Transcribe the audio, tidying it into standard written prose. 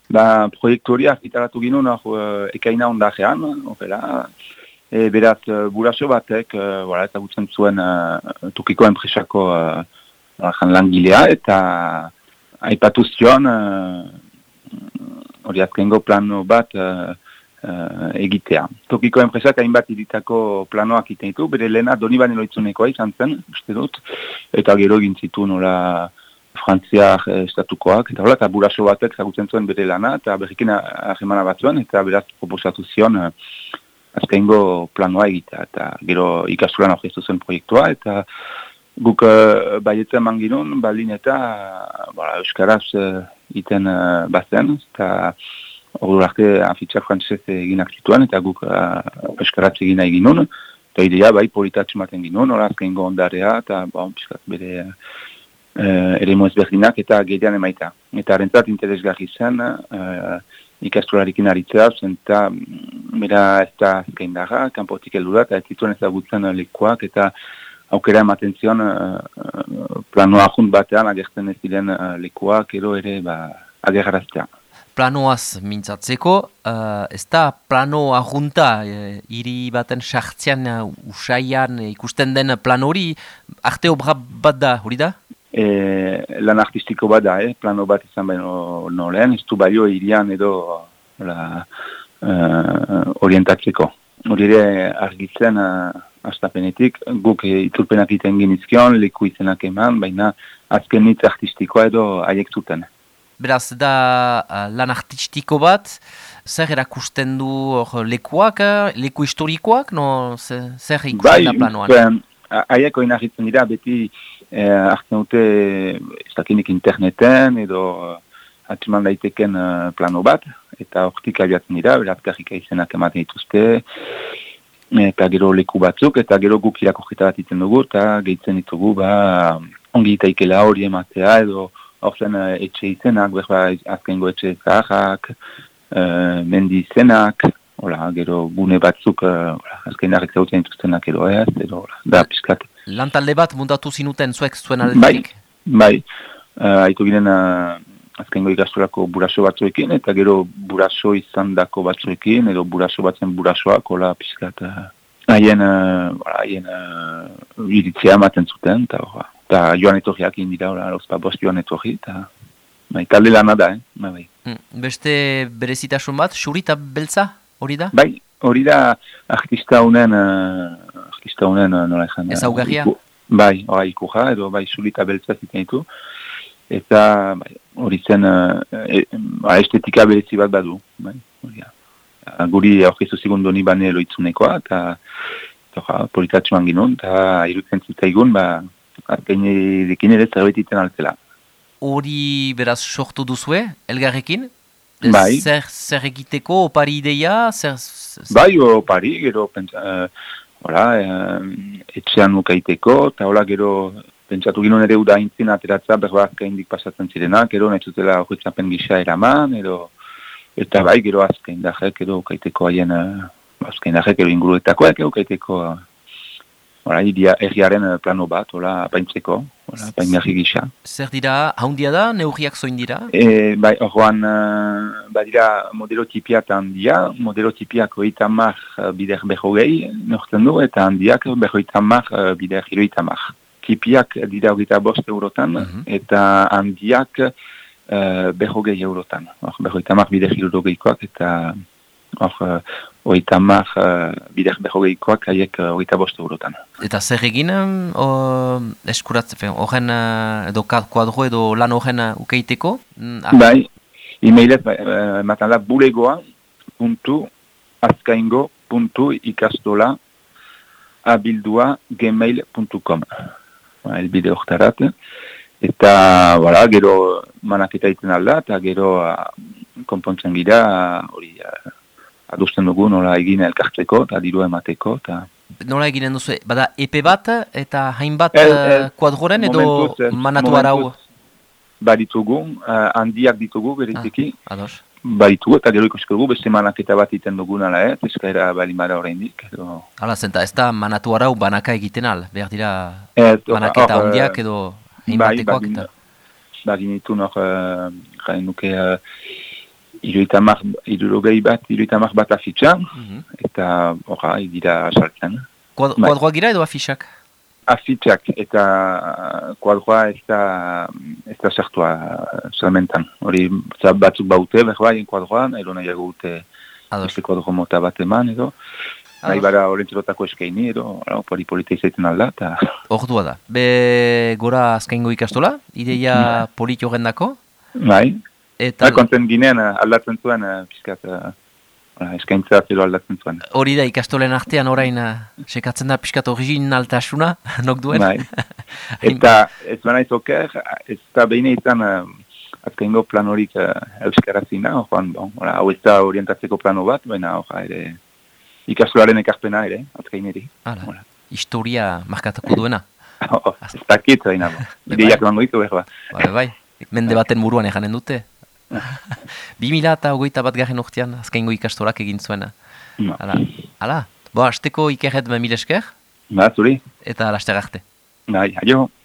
Proiektu hori argitaratu ginen ekaina ondajean, horrela. Beraz, buraso batek, ezagutzen zuen Tokiko enpresako langilea, eta aipatu zion hori azkengo plano bat egitea. Tokiko enpresak hainbat iritako planoak iten ditu, bere lehena Donibane Loitzunekoa izan zen, uste dut, eta gero egin zitu nola Frantziak estatukoak, eta buraso batek ezagutzen zuen bere lana, eta berrikin ahemana bat zuen, eta beraz proposatu zion azkengo planoa egitea, eta gero ikasturan aurkeztu zen proiektua, eta guk baietzen manginun, baldin eta euskaraz iten bazen, eta ordu arte afitxak frantzez eginak zituen, eta guk euskaraz egina eginun, eta idea politatxu maten ginun, azkengo ondarea, eta bere eremu ezberdinak eta gehiean emaita. Eta harentzat interesgarri zen, ikastolarikin aritzea, eta bera ez da azkain daga, kanpotik heldu da, eta ez zituen ezagutzen lekuak, eta aukera ematen zion planoa junt batean agertzen ez diren lekuak, ero ere agerraraztea. Planoaz mintzatzeko, ez da planoa junta, hiri baten sartzean usaian ikusten den plan hori, arte obra bat da, hori da? Lan artistiko bat da, plano bat izan baino lehen, ez du balio hirian edo orientatzeko. Hori ere argitzen astapenetik, guk iturpenak iten genizkion, leku izenak eman, baina azken hitz artistikoa edo haiek zuten. Beraz, da lan artistiko bat, zer erakusten du lekuak, leku historikoak, zer ikusten da planoan? Haiek oinarritzen dira, beti hartzen dute ez dakinik interneten edo atxeman daiteken plano bat, eta hortik abiatzen dira, berazkarrika izenak ematen dituzte, eta gero leku batzuk, eta gero guk irakurketa bat iten dugu, eta gehitzen ditugu ongi itaikela hori ematea, edo horzen etxe izenak, azkengo etxe zaharrak, mendi izenak, gero gune batzuk, azken darrek zautzen dituztenak edo ez, da piskat. Lantalde bat mundatu zinuten zuek zuen aldetik? Bai, haitu ginen azkengo ikasturako buraso batzuekin, eta gero buraso izan dako batzuekin, edo buraso batzen burasoak, piskat haien iritzea ematen zuten, eta joan etorriak indira, bost joan etorri, eta talde lana da, bai. Beste berezitasun bat, xuri eta beltza, hori da? Bai, hori da artista honen nola ezan. Ez augarria? Bai, ikurra, edo xuri eta beltza ziten ditu, eta hori zen estetika berezi bat badu, bai, hori da. Guri aurkeztu zigun Donibane Loitzunekoa, eta politatxuan ginun, eta irutzen zitzaigun, gainerekin ere zerbait iten altzela. Hori beraz sortu duzue, elgarrekin? Bai. Zer egiteko, opari ideia? Bai, opari, gero etxean nukaiteko, eta gero pentsatu ginen ere uda intzin ateratza berbazka indik pasatzen zirenak, gero nahi zutela horretzapen gisa eraman, eta bai, gero azkain dajek, gero kaiteko haien, azkain dajek, gero inguruetakoak, gero kaiteko erriaren plano bat, paintzeko, paingarri gisa. Zer dira, haundia da, neurriak zoin dira? Bai, horroan, badira modelo tipiak handia, modelo tipiak 30 bider 40 nortzen du, eta handiak 30 bider 30. Tipiak dira 25 eurotan, eta handiak 40 eurotan. 30 bider 40koak, eta 30 bider 40koak haiek 25 eurotan. Eta zer egin eskuratzen, horren edo kuadro edo lan horren ukeiteko? Bai, e-mailet ematen da bulegoa.ikastola@gmail.com elbide hortarat. Eta, gero manaketa iten alda, eta gero konpontzen gira, hori adusten dugu nola egin elkartzeko, eta diru emateko, eta... Nola eginen duzu, bada epe bat, eta hainbat kuadroren edo manatu arau? Baditugu, handiak ditugu, beriziki. Ados. Baditugu, eta gero ikusko dugu, beste manaketa bat iten dugu nala, eskaira balimara horreindik. Hala, zenta, ez da manatu arau banaka egiten al, behar dira manaketa handiak edo hainbatekoak eta... Baginitu gain nuke irurogeita bat afitxa, eta horra, dira saltzen. Kuadroa gira edo afixak? Afitxak eta kuadroa ez da sartua salmentan. Hori batzuk baute, berbaien kuadroa, nahi nahiago gute beste kuadro mota bat eman edo. Nahi bara orientzerotako eskaini edo, polita izaiten alda. Ordua da. Be gora azkaingo ikastola, ideia polit horrendako? Bai. Konten ginean aldatzen zuen, pizkat, eskaintza zero aldatzen zuen. Hori da, ikastolen artean orain sekatzen da pizkat originaltasuna, nok duen? Bai. Eta ez baina izoker, ez da behine izan azkaingo plan horik euskarazina, hau ez da orientatzeko plano bat, baina ere ikastolaren ekarpena ere, azkaineri. Historia markatako duena? Ez dakit, baina, ideiak lango ditu behar ba. Bai, mende baten buruan eganen dute. 2021 garren urtean azkaingo ikastolak egin zuena. Hala, azteko ikerret mil esker? Zuri. Eta laster arte. Bai, aio.